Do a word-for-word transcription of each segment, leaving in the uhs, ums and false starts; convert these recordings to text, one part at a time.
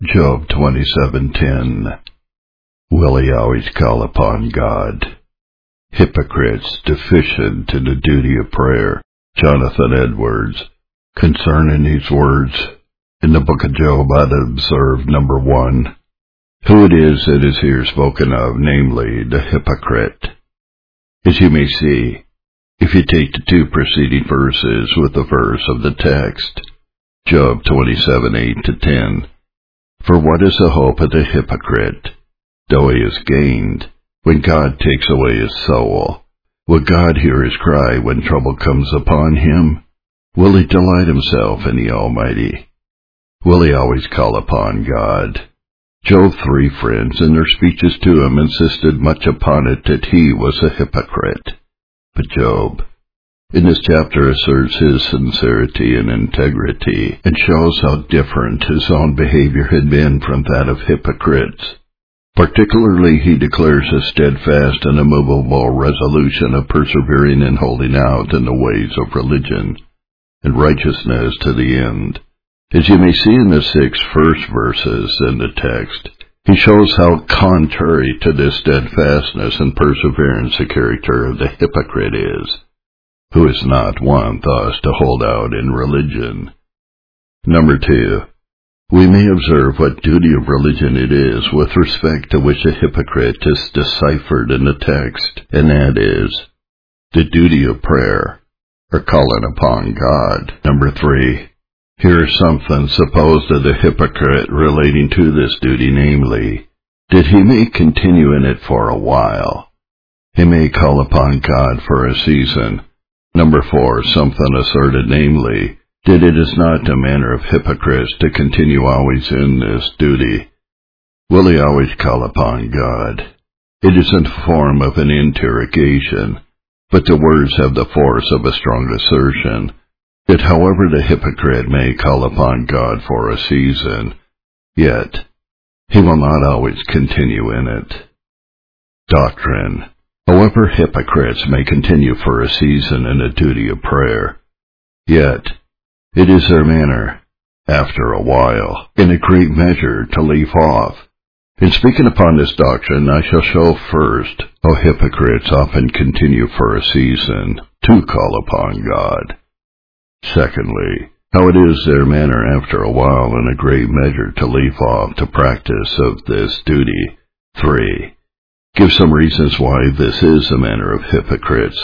Job twenty-seven ten. Will he always call upon God? Hypocrites deficient in the duty of prayer. Jonathan Edwards. Concerning these words, in the book of Job I'd observe, number one, who it is that is here spoken of, namely the hypocrite. As you may see, if you take the two preceding verses with the verse of the text, Job twenty-seven eight to ten, for what is the hope of the hypocrite, though he is gained, when God takes away his soul? Will God hear his cry when trouble comes upon him? Will he delight himself in the Almighty? Will he always call upon God? Job's three friends in their speeches to him insisted much upon it that he was a hypocrite. But Job, in this chapter, asserts his sincerity and integrity, and shows how different his own behavior had been from that of hypocrites. Particularly, he declares a steadfast and immovable resolution of persevering and holding out in the ways of religion and righteousness to the end. As you may see in the six first verses in the text, he shows how contrary to this steadfastness and perseverance the character of the hypocrite is, who is not one thus to hold out in religion. Number two, we may observe what duty of religion it is with respect to which a hypocrite is deciphered in the text, and that is the duty of prayer, or calling upon God. Number three, here is something supposed of the hypocrite relating to this duty, namely, that he may continue in it for a while. He may call upon God for a season. Number four, something asserted, namely, that it is not the manner of hypocrites to continue always in this duty. Will he always call upon God? It is in the form of an interrogation, but the words have the force of a strong assertion, that however the hypocrite may call upon God for a season, yet he will not always continue in it. Doctrine. However hypocrites may continue for a season in the duty of prayer, yet it is their manner, after a while, in a great measure, to leave off. In speaking upon this doctrine, I shall show first how hypocrites often continue for a season to call upon God. Secondly, how it is their manner after a while, in a great measure, to leave off the practice of this duty. Three, give some reasons why this is the manner of hypocrites.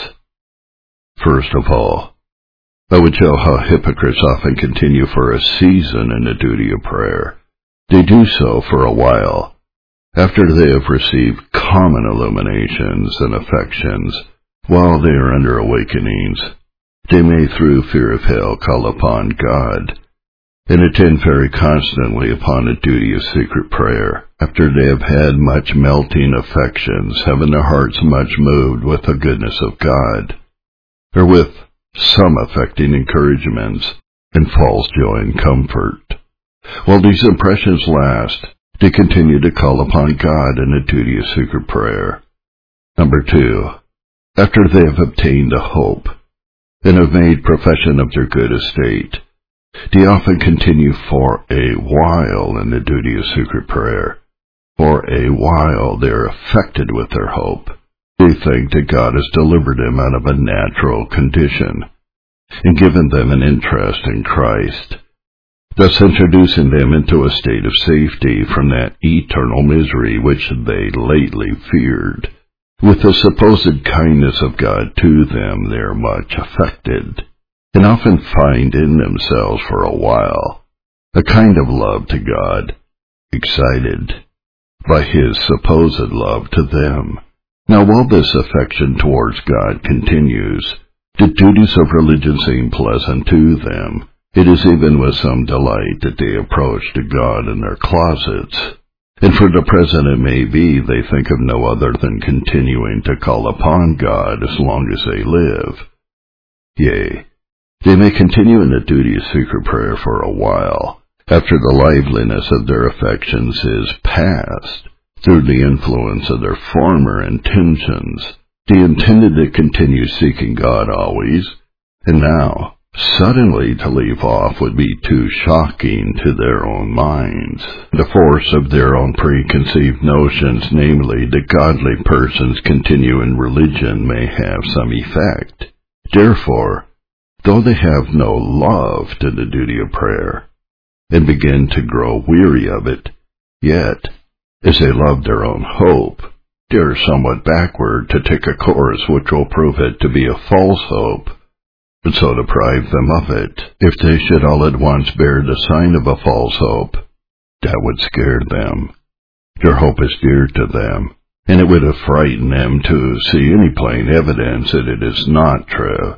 First of all, I would show how hypocrites often continue for a season in the duty of prayer. They do so for a while, after they have received common illuminations and affections, while they are under awakenings. They may, through fear of hell, call upon God, and attend very constantly upon the duty of secret prayer, after they have had much melting affections, having their hearts much moved with the goodness of God, or with some affecting encouragements, and false joy and comfort. While these impressions last, they continue to call upon God in the duty of secret prayer. Number two, after they have obtained a hope, and have made profession of their good estate, they often continue for a while in the duty of secret prayer. For a while they are affected with their hope. They think that God has delivered them out of a natural condition, and given them an interest in Christ, thus introducing them into a state of safety from that eternal misery which they lately feared. With the supposed kindness of God to them, they are much affected, and often find in themselves for a while a kind of love to God, excited by his supposed love to them. Now, while this affection towards God continues, the duties of religion seem pleasant to them. It is even with some delight that they approach to God in their closets, and for the present it may be they think of no other than continuing to call upon God as long as they live. Yea, they may continue in the duty of secret prayer for a while, after the liveliness of their affections is past, through the influence of their former intentions. They intended to continue seeking God always, and now, Suddenly to leave off would be too shocking to their own minds. The force of their own preconceived notions, namely that godly persons continue in religion, may have some effect. Therefore, though they have no love to the duty of prayer, and begin to grow weary of it, yet, as they love their own hope, they are somewhat backward to take a course which will prove it to be a false hope, and so deprive them of it. If they should all at once bear the sign of a false hope, that would scare them. Their hope is dear to them, and it would have frightened them to see any plain evidence that it is not true.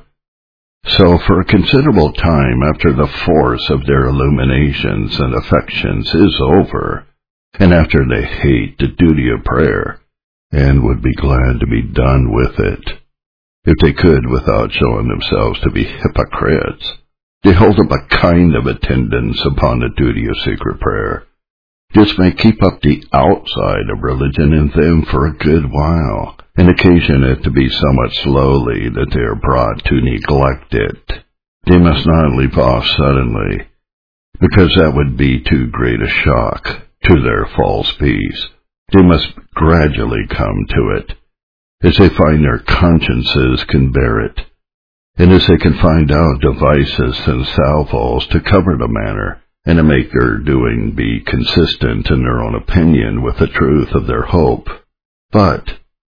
So for a considerable time after the force of their illuminations and affections is over, and after they hate the duty of prayer, and would be glad to be done with it, if they could without showing themselves to be hypocrites, they hold up a kind of attendance upon the duty of secret prayer. This may keep up the outside of religion in them for a good while, and occasion it to be somewhat slowly that they are brought to neglect it. They must not leap off suddenly, because that would be too great a shock to their false peace. They must gradually come to it, as they find their consciences can bear it, and as they can find out devices and salvos to cover the matter, and to make their doing be consistent in their own opinion with the truth of their hope. But,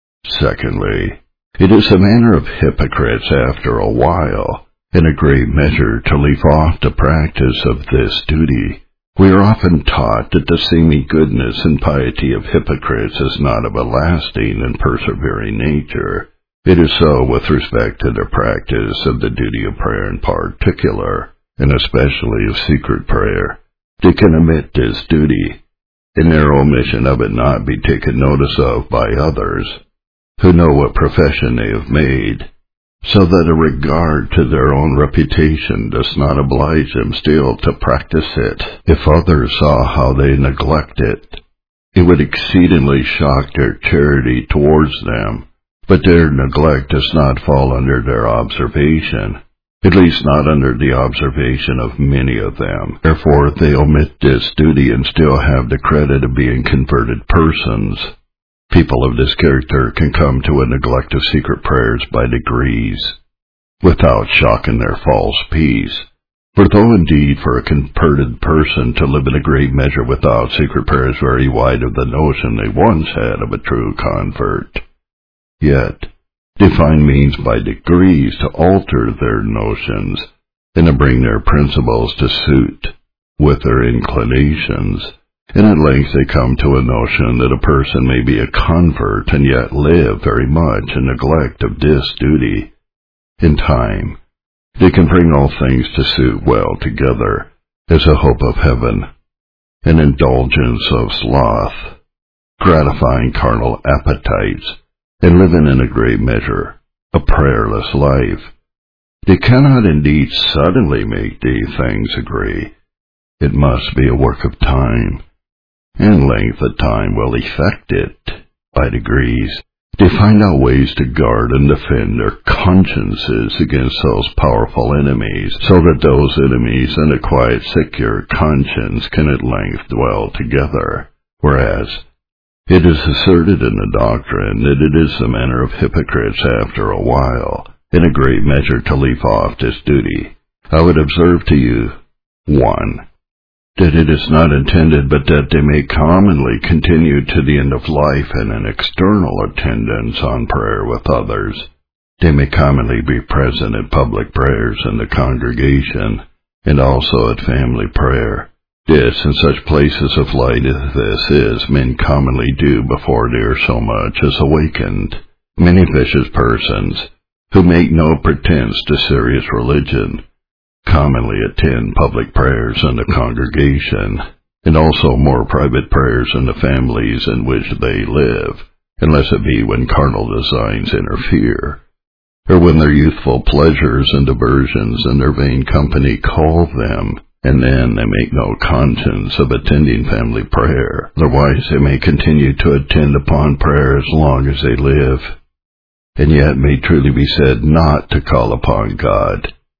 secondly, it is the manner of hypocrites after a while, in a great measure, to leave off the practice of this duty. We are often taught that the seeming goodness and piety of hypocrites is not of a lasting and persevering nature. It is so with respect to their practice of the duty of prayer in particular, and especially of secret prayer. They can omit this duty, and their omission of it not be taken notice of by others, who know what profession they have made, so that a regard to their own reputation does not oblige them still to practice it. If others saw how they neglect it, it would exceedingly shock their charity towards them, but their neglect does not fall under their observation, at least not under the observation of many of them. Therefore they omit this duty and still have the credit of being converted persons. People of this character can come to a neglect of secret prayers by degrees, without shocking their false peace. For though indeed for a converted person to live in a great measure without secret prayer is very wide of the notion they once had of a true convert, yet they find means by degrees to alter their notions, and to bring their principles to suit with their inclinations. And at length they come to a notion that a person may be a convert and yet live very much in neglect of this duty. In time, they can bring all things to suit well together, as a hope of heaven, an indulgence of sloth, gratifying carnal appetites, and living in a great measure a prayerless life. They cannot indeed suddenly make these things agree. It must be a work of time, and length of time will effect it. By degrees, they find out ways to guard and defend their consciences against those powerful enemies, so that those enemies and a quiet, secure conscience can at length dwell together. Whereas, it is asserted in the doctrine that it is the manner of hypocrites after a while, in a great measure, to leave off this duty. I would observe to you, one, that it is not intended but that they may commonly continue to the end of life in an external attendance on prayer with others. They may commonly be present at public prayers in the congregation, and also at family prayer. This, in such places of light as this is, men commonly do before they are so much as awakened. Many vicious persons, who make no pretense to serious religion, commonly attend public prayers in the congregation, and also more private prayers in the families in which they live, unless it be when carnal designs interfere, or when their youthful pleasures and diversions and their vain company call them, and then they make no conscience of attending family prayer. Otherwise they may continue to attend upon prayer as long as they live, and yet may truly be said not to call upon God.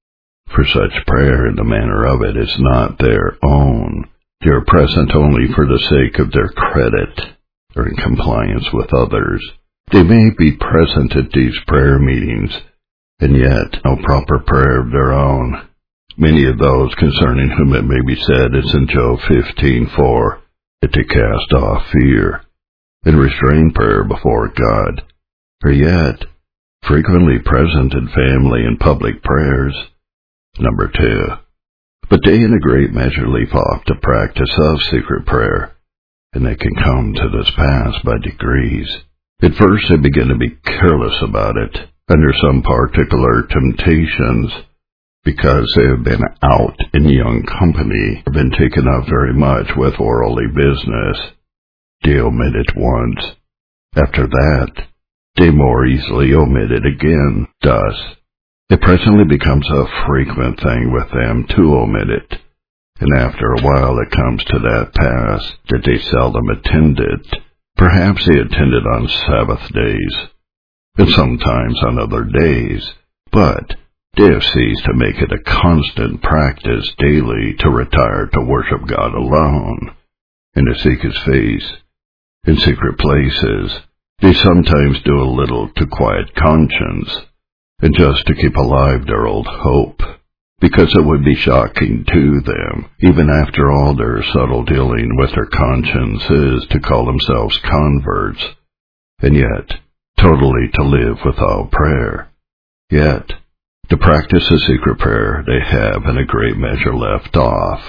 For such prayer and the manner of it is not their own. They are present only for the sake of their credit, or in compliance with others. They may be present at these prayer meetings, and yet no proper prayer of their own. Many of those concerning whom it may be said, as in Job fifteen four, that they cast off fear and restrain prayer before God, are yet frequently present in family and public prayers. Number two, but they in a great measure leave off the practice of secret prayer, and they can come to this pass by degrees. At first they begin to be careless about it, under some particular temptations, because they have been out in young company, or been taken up very much with worldly business. They omit it once. After that, they more easily omit it again. Thus, it presently becomes a frequent thing with them to omit it, and after a while it comes to that pass that they seldom attend it. Perhaps they attend it on Sabbath days, and sometimes on other days, but they have ceased to make it a constant practice daily to retire to worship God alone, and to seek His face in secret places. They sometimes do a little to quiet conscience, and just to keep alive their old hope, because it would be shocking to them, even after all their subtle dealing with their consciences, to call themselves converts, and yet totally to live without prayer. Yet, to practice a secret prayer they have in a great measure left off.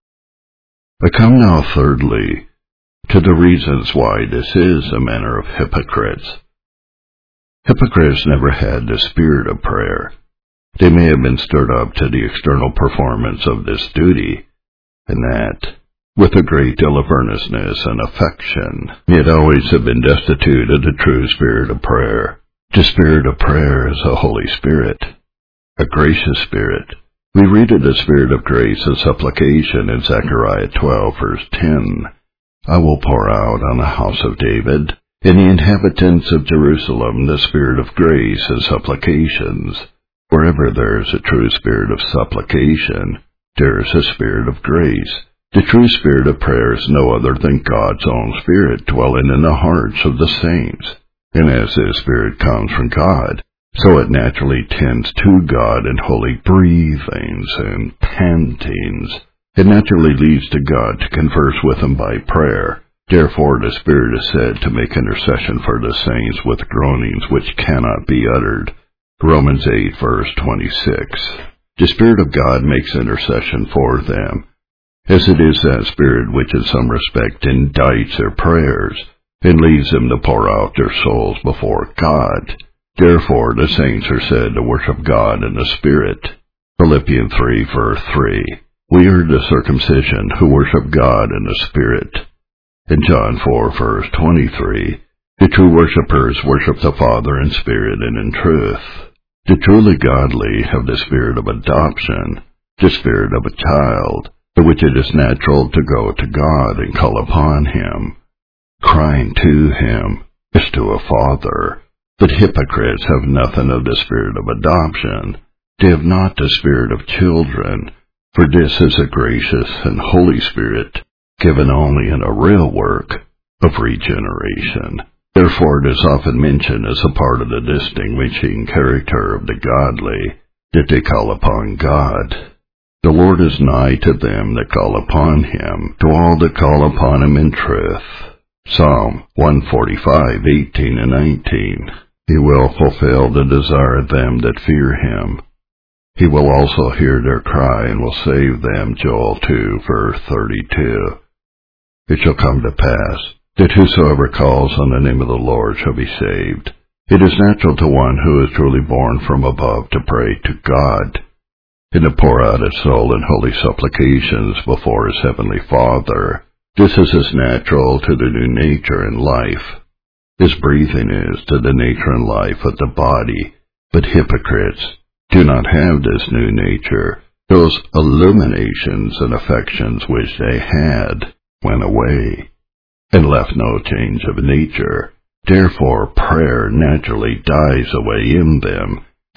I come now thirdly to the reasons why this is a manner of hypocrites. Hypocrites never had the spirit of prayer. They may have been stirred up to the external performance of this duty, and that with a great deal of earnestness and affection, yet always have been destitute of the true spirit of prayer. The spirit of prayer is a Holy Spirit, a gracious spirit. We read of the spirit of grace and supplication in Zechariah twelve, verse ten. I will pour out on the house of David and the inhabitants of Jerusalem the spirit of grace and supplications. Wherever there is a true spirit of supplication, there is a spirit of grace. The true spirit of prayer is no other than God's own Spirit dwelling in the hearts of the saints. And as this Spirit comes from God, so it naturally tends to God in holy breathings and pantings. It naturally leads to God to converse with Him by prayer. Therefore the Spirit is said to make intercession for the saints with groanings which cannot be uttered. Romans eight, verse twenty-six. The Spirit of God makes intercession for them, as it is that Spirit which in some respect indicts their prayers, and leads them to pour out their souls before God. Therefore the saints are said to worship God in the Spirit. Philippians three, verse three. We are the circumcision who worship God in the Spirit. In John four, verse twenty-three, the true worshippers worship the Father in spirit and in truth. The truly godly have the spirit of adoption, the spirit of a child, for which it is natural to go to God and call upon Him, crying to Him as to a father. But hypocrites have nothing of the spirit of adoption. They have not the spirit of children, for this is a gracious and holy Spirit, given only in a real work of regeneration. Therefore it is often mentioned as a part of the distinguishing character of the godly, that they call upon God. The Lord is nigh to them that call upon Him, to all that call upon Him in truth. Psalm one forty-five, eighteen and nineteen. He will fulfill the desire of them that fear Him. He will also hear their cry and will save them. Joel two, verse thirty-two. It shall come to pass that whosoever calls on the name of the Lord shall be saved. It is natural to one who is truly born from above to pray to God, and to pour out his soul in holy supplications before his heavenly Father. This is as natural to the new nature and life as breathing is to the nature and life of the body. But hypocrites do not have this new nature. Those illuminations and affections which they had went away, and left no change of nature. Therefore prayer naturally dies away in them,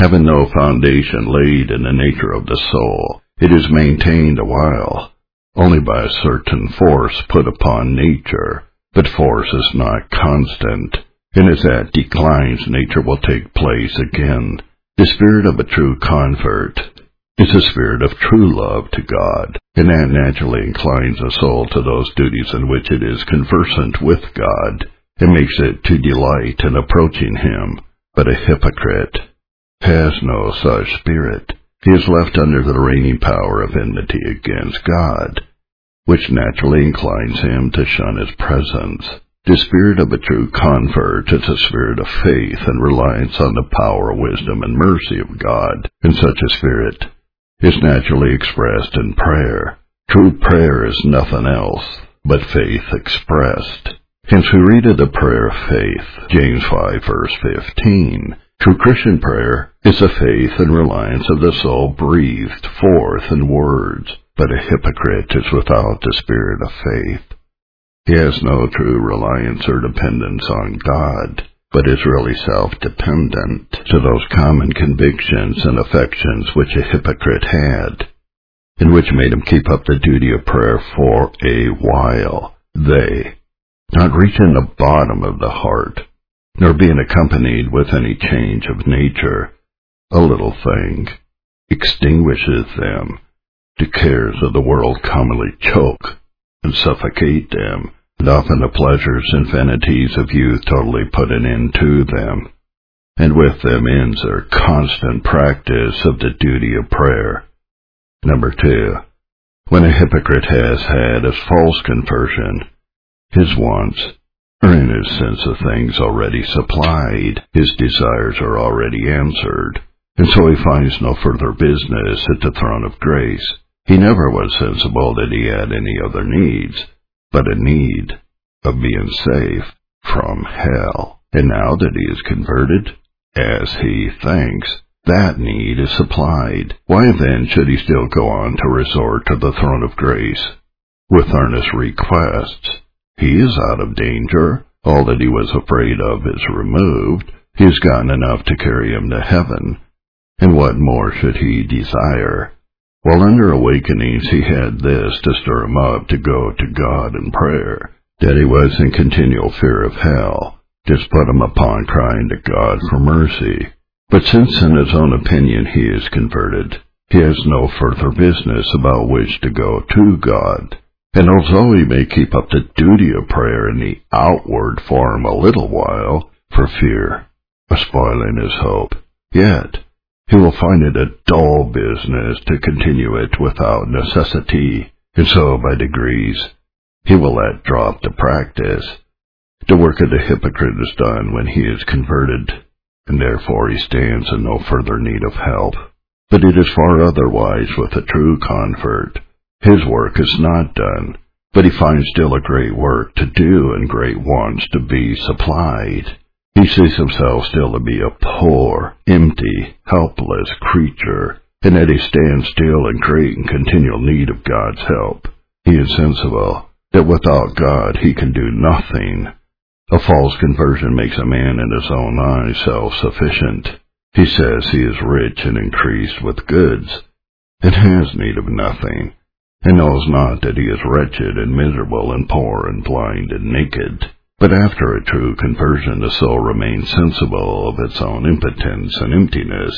having no foundation laid in the nature of the soul. It is maintained a while, only by a certain force put upon nature, but force is not constant, and as that declines, nature will take place again. The spirit of a true convert is a spirit of true love to God, and that naturally inclines the soul to those duties in which it is conversant with God, and makes it to delight in approaching Him. But a hypocrite has no such spirit. He is left under the reigning power of enmity against God, which naturally inclines him to shun His presence. The spirit of a true convert is a spirit of faith and reliance on the power, wisdom, and mercy of God, and such a spirit is naturally expressed in prayer. True prayer is nothing else but faith expressed. Hence we read of the prayer of faith, James five, verse fifteen. True Christian prayer is the faith and reliance of the soul breathed forth in words, but a hypocrite is without the spirit of faith. He has no true reliance or dependence on God, but is really self-dependent to those common convictions and affections which a hypocrite had, and which made him keep up the duty of prayer for a while. They, not reaching the bottom of the heart, nor being accompanied with any change of nature, a little thing extinguishes them. The cares of the world commonly choke and suffocate them, and often the pleasures and vanities of youth totally put an end to them, and with them ends their constant practice of the duty of prayer. Number two, when a hypocrite has had his false conversion, his wants are in his sense of things already supplied, his desires are already answered, and so he finds no further business at the throne of grace. He never was sensible that he had any other needs, but a need of being safe from hell. And now that he is converted, as he thinks, that need is supplied. Why then should he still go on to resort to the throne of grace with earnest requests? He is out of danger. All that he was afraid of is removed. He has gotten enough to carry him to heaven. And what more should he desire? While under awakenings he had this to stir him up to go to God in prayer, that he was in continual fear of hell. This put him upon crying to God for mercy. But since in his own opinion he is converted, he has no further business about which to go to God. And although he may keep up the duty of prayer in the outward form a little while, for fear of spoiling his hope, yet he will find it a dull business to continue it without necessity, and so by degrees he will let drop the practice. The work of the hypocrite is done when he is converted, and therefore he stands in no further need of help. But it is far otherwise with a true convert. His work is not done, but he finds still a great work to do and great wants to be supplied. He sees himself still to be a poor, empty, helpless creature, and that he stands still in great and continual need of God's help. He is sensible that without God he can do nothing. A false conversion makes a man in his own eyes self-sufficient. He says he is rich and increased with goods, and has need of nothing, and knows not that he is wretched and miserable and poor and blind and naked. But after a true conversion the soul remains sensible of its own impotence and emptiness,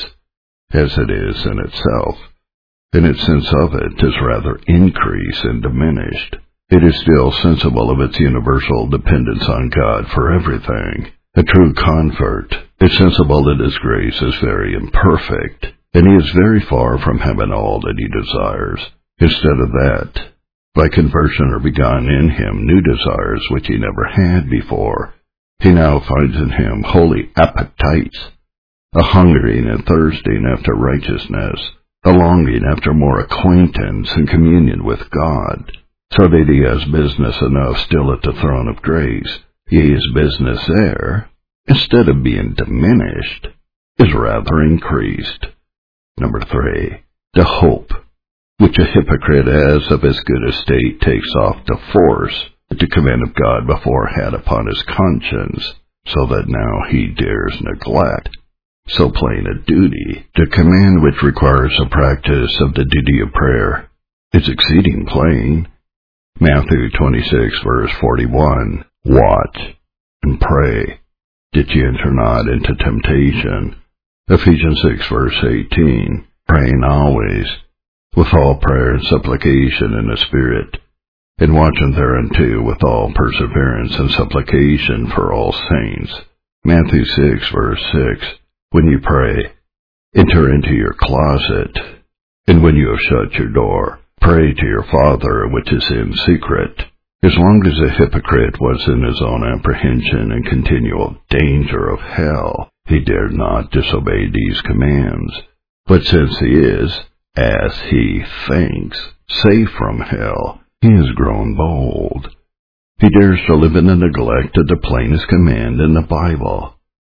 as it is in itself, and its sense of it is rather increased and diminished. It is still sensible of its universal dependence on God for everything. A true convert is sensible that His grace is very imperfect, and he is very far from having all that he desires. Instead of that, by conversion are begun in him new desires which he never had before. He now finds in him holy appetites, a hungering and thirsting after righteousness, a longing after more acquaintance and communion with God, so that he has business enough still at the throne of grace. Yea, his business there, instead of being diminished, is rather increased. Number three, the hope which a hypocrite as of his good estate takes off the force that the command of God before had upon his conscience, so that now he dares neglect. so plain a duty, the command which requires the practice of the duty of prayer, is exceeding plain. Matthew twenty-six, verse forty-one, Watch and pray, that ye enter not into temptation. Ephesians six, verse eighteen, Praying always, with all prayer and supplication in the Spirit, and watching thereunto with all perseverance and supplication for all saints. Matthew six, verse six, When you pray, enter into your closet, and when you have shut your door, pray to your Father which is in secret. As long as a hypocrite was in his own apprehension and continual danger of hell, he dared not disobey these commands. But since he is, as he thinks, safe from hell, he has grown bold. He dares to live in the neglect of the plainest command in the Bible.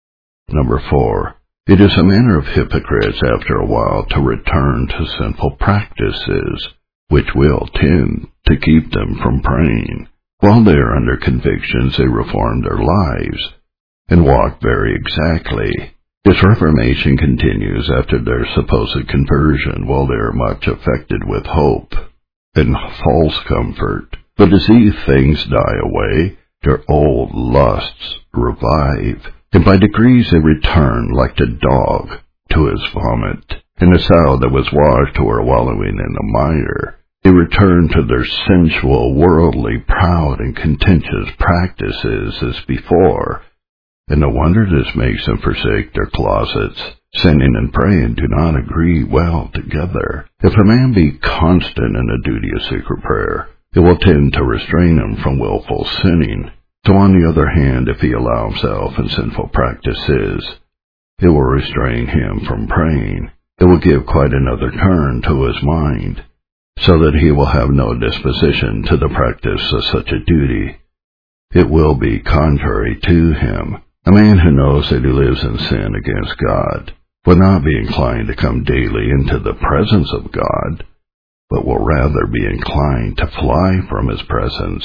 Number four, it is a manner of hypocrites after a while to return to sinful practices, which will tend to keep them from praying. While they are under convictions, they reform their lives and walk very exactly. This reformation continues after their supposed conversion, while they are much affected with hope and false comfort. But as these things die away, their old lusts revive, and by degrees they return like the dog to his vomit, and the sow that was washed to her wallowing in the mire. They return to their sensual, worldly, proud, and contentious practices as before, and no wonder this makes them forsake their closets. Sinning and praying do not agree well together. If a man be constant in the duty of secret prayer, it will tend to restrain him from willful sinning. So on the other hand, if he allow himself in sinful practices, it will restrain him from praying. It will give quite another turn to his mind, so that he will have no disposition to the practice of such a duty. It will be contrary to him. A man who knows that he lives in sin against God will not be inclined to come daily into the presence of God, but will rather be inclined to fly from his presence,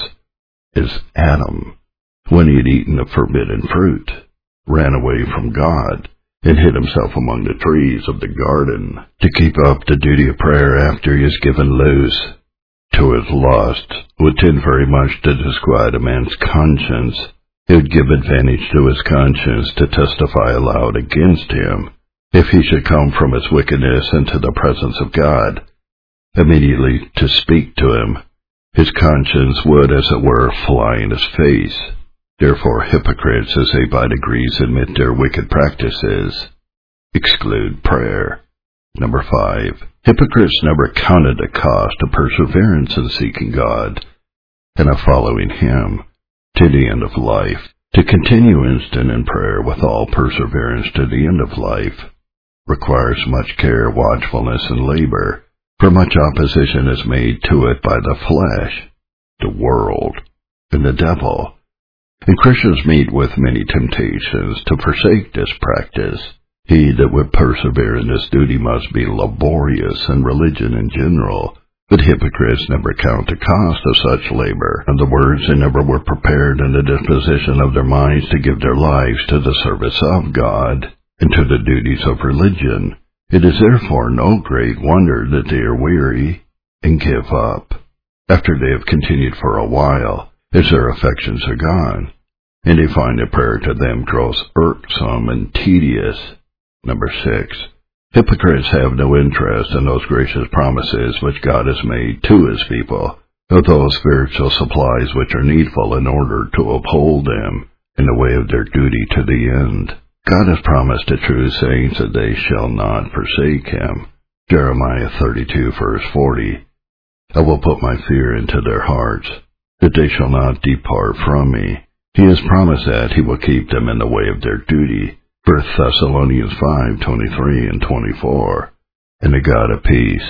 as Adam, when he had eaten the forbidden fruit, ran away from God and hid himself among the trees of the garden. To keep up the duty of prayer after he is given loose to his lust would tend very much to disquiet a man's conscience. It would give advantage to his conscience to testify aloud against him. If he should come from his wickedness into the presence of God, immediately to speak to him, his conscience would, as it were, fly in his face. Therefore hypocrites, as they by degrees admit their wicked practices, exclude prayer. Number five, hypocrites never counted the cost of perseverance in seeking God and of following Him to the end of life. To continue instant in prayer with all perseverance to the end of life requires much care, watchfulness, and labor, for much opposition is made to it by the flesh, the world, and the devil. And Christians meet with many temptations to forsake this practice. He that would persevere in this duty must be laborious in religion in general, but hypocrites never count the cost of such labor. In other words, they never were prepared in the disposition of their minds to give their lives to the service of God and to the duties of religion. It is therefore no great wonder that they are weary and give up, after they have continued for a while, as their affections are gone, and they find that prayer to them grows irksome and tedious. Number six, hypocrites have no interest in those gracious promises which God has made to His people, of those spiritual supplies which are needful in order to uphold them in the way of their duty to the end. God has promised to true saints that they shall not forsake Him. Jeremiah thirty-two, verse forty. I will put my fear into their hearts, that they shall not depart from me. He has promised that He will keep them in the way of their duty. First Thessalonians five, twenty-three and twenty-four. And the God of peace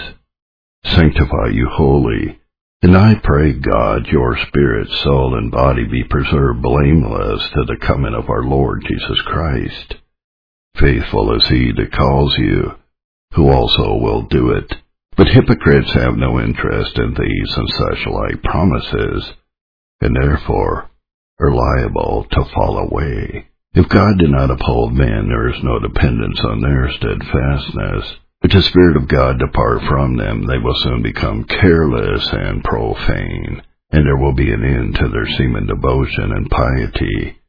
sanctify you wholly. And I pray God your spirit, soul, and body be preserved blameless to the coming of our Lord Jesus Christ. Faithful is He that calls you, who also will do it. But hypocrites have no interest in these and such like promises, and therefore are liable to fall away. If God did not uphold men, there is no dependence on their steadfastness. If the Spirit of God depart from them, they will soon become careless and profane, and there will be an end to their seeming devotion and piety.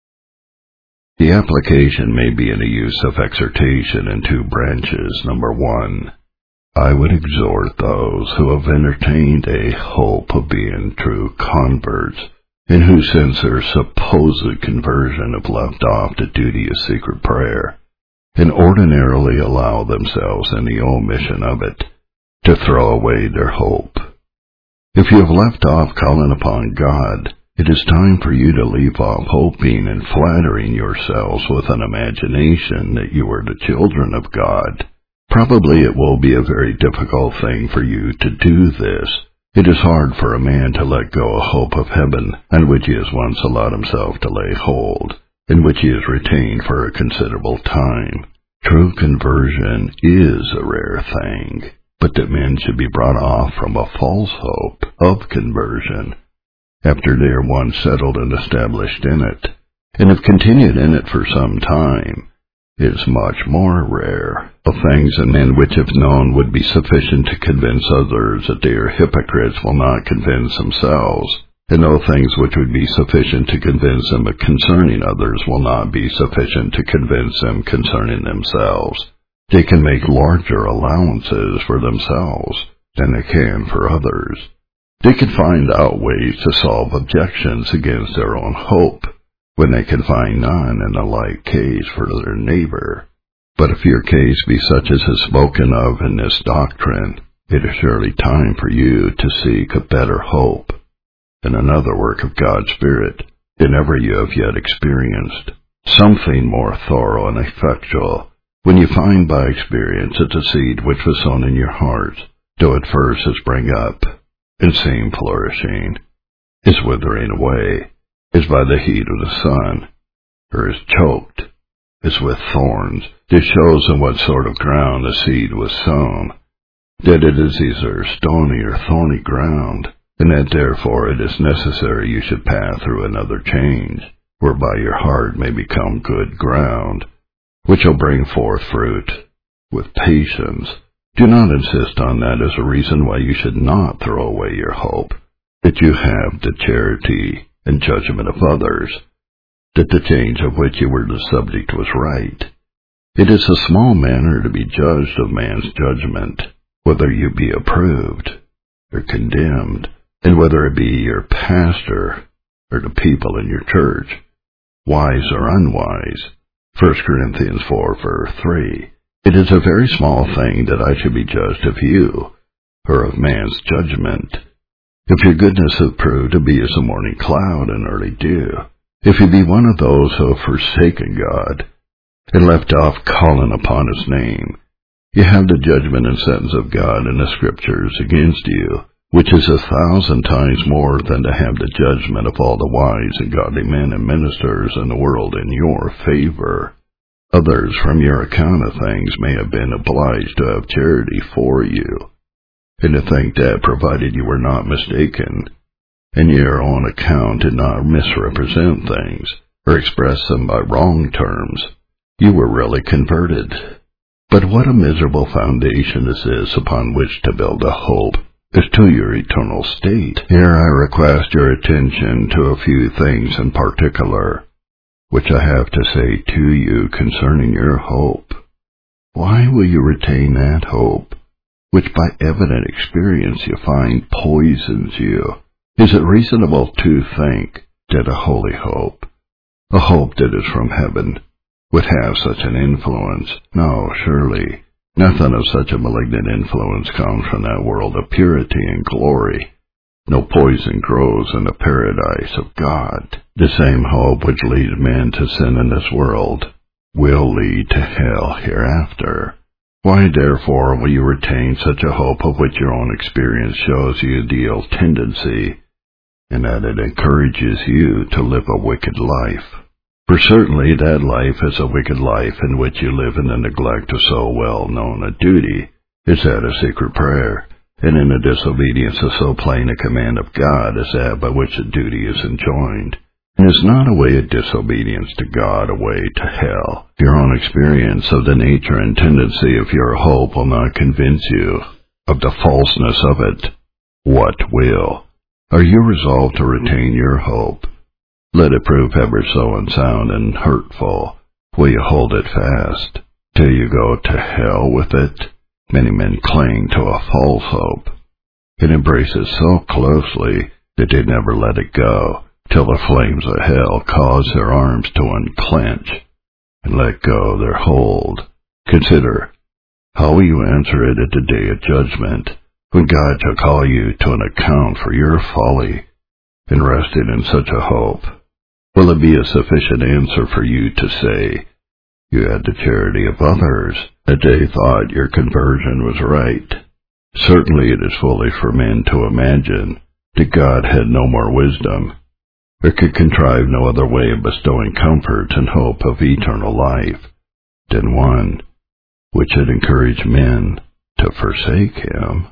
The application may be in the use of exhortation in two branches. Number one, I would exhort those who have entertained a hope of being true converts, and who since their supposed conversion have left off the duty of secret prayer, and ordinarily allow themselves in the omission of it, to throw away their hope. If you have left off calling upon God, it is time for you to leave off hoping and flattering yourselves with an imagination that you are the children of God. Probably it will be a very difficult thing for you to do this. It is hard for a man to let go a hope of heaven on which he has once allowed himself to lay hold, in which he has retained for a considerable time. True conversion is a rare thing, but that men should be brought off from a false hope of conversion, after they are once settled and established in it, and have continued in it for some time, is much more rare. Of things and men which if known would be sufficient to convince others that they are hypocrites will not convince themselves, and no things which would be sufficient to convince them concerning others will not be sufficient to convince them concerning themselves. They can make larger allowances for themselves than they can for others. They can find out ways to solve objections against their own hope, when they can find none in a like case for their neighbor. But if your case be such as is spoken of in this doctrine, it is surely time for you to seek a better hope, and another work of God's Spirit than ever you have yet experienced, something more thorough and effectual, when you find by experience that the seed which was sown in your hearts, though at first it spring up, and seem flourishing, is withering away, is by the heat of the sun, or is choked, is with thorns. This shows in what sort of ground the seed was sown, that it is either stony or thorny ground, and that therefore it is necessary you should pass through another change, whereby your heart may become good ground, which will bring forth fruit with patience. Do not insist on that as a reason why you should not throw away your hope, that you have the charity and judgment of others, that the change of which you were the subject was right. It is a small matter to be judged of man's judgment, whether you be approved or condemned, and whether it be your pastor or the people in your church, wise or unwise. First Corinthians four, verse three. It is a very small thing that I should be judged of you, or of man's judgment. If your goodness have proved to be as a morning cloud and early dew, if you be one of those who have forsaken God, and left off calling upon his name, you have the judgment and sentence of God in the Scriptures against you, which is a thousand times more than to have the judgment of all the wise and godly men and ministers in the world in your favor. Others from your account of things may have been obliged to have charity for you, and to think that, provided you were not mistaken, and your own account did not misrepresent things, or express them by wrong terms, you were really converted. But what a miserable foundation is this upon which to build a hope as to your eternal state. Here I request your attention to a few things in particular, which I have to say to you concerning your hope. Why will you retain that hope, which by evident experience you find poisons you? Is it reasonable to think that a holy hope, a hope that is from heaven, would have such an influence? No, surely. Nothing of such a malignant influence comes from that world of purity and glory. No poison grows in the paradise of God. The same hope which leads men to sin in this world will lead to hell hereafter. Why, therefore, will you retain such a hope of which your own experience shows you the ill tendency, and that it encourages you to live a wicked life? For certainly that life is a wicked life in which you live in the neglect of so well known a duty, is that of secret prayer, and in the disobedience of so plain a command of God as that by which the duty is enjoined. is not a way of disobedience to God, a way to hell. Your own experience of the nature and tendency of your hope will not convince you of the falseness of it. What will? Are you resolved to retain your hope? Let it prove ever so unsound and hurtful. Will you hold it fast till you go to hell with it? Many men cling to a false hope. It embraces so closely that they never let it go, till the flames of hell cause their arms to unclench and let go their hold. Consider, how will you answer it at the day of judgment, when God shall call you to an account for your folly in resting in such a hope? Will it be a sufficient answer for you to say you had the charity of others, that they thought your conversion was right? Certainly it is foolish for men to imagine that God had no more wisdom, or could contrive no other way of bestowing comfort and hope of eternal life than one which had encouraged men to forsake him.